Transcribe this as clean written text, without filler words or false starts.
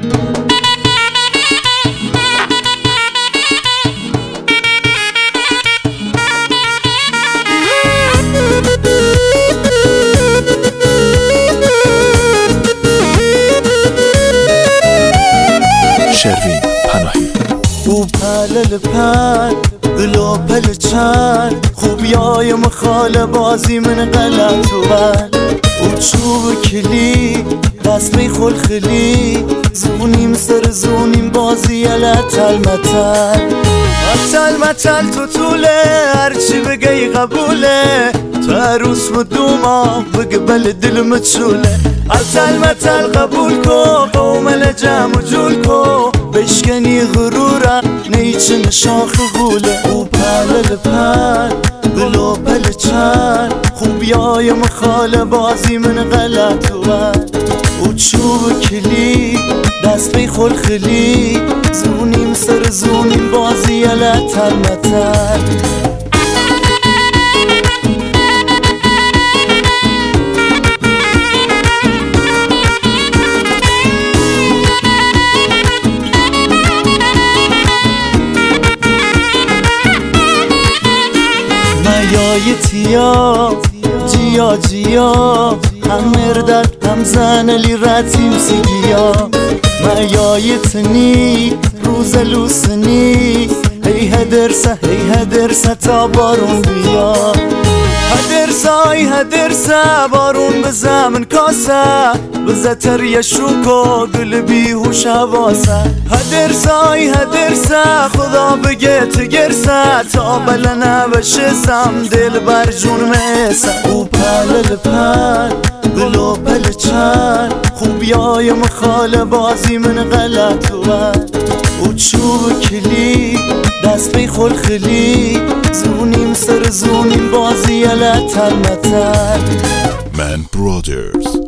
شروین پناهی. او پلل پل گلو پل چند خوبیای مخال بازی من غلط و بل او چوب کلی دست می خلخلی زونیم سر زونیم بازی لطل متل متل متل تو طوله هرچی بگی قبوله تو عروس و دوما بقبل دل متشوله متل متل قبول کو قومل جمع جول کو بشکنی غرورم نیچن شاخ گوله او پلل پل گلو پل چند خوبیای مخال بازی من غلط و بد او چوب کلی دست بی خلخلی زونیم سر زونیم بازی لطل متل مایای تیا جیا جیا هم مردد هم زن لی رتیم سیگیا مایای تنی روز لوسنی هی هدرسه تا بارون بیا هدرسه بارون بزه من کاسه بزه تر شوکو گل بیهوش حواسه هدرسه خدا بگه تگرسه تا بلنه بشسم دل بر جون میسه او پلل پل گلو پل چند خوبیای مخال بازی من غلط و بد او چوب کلی دست بی خلخلی زونیم سر زونیم بازی لطل متل من برادرز.